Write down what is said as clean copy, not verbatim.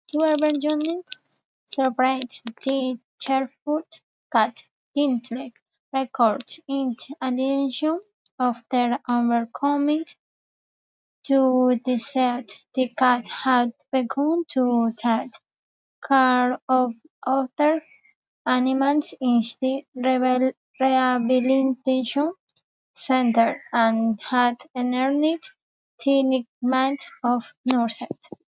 to Urban Journeys celebrates the cheerful cat Gimlet records in addition of their overcoming to deceit. The cat had begun to take care of other animals in the rehabilitation center and had earned the nickname of Nurse.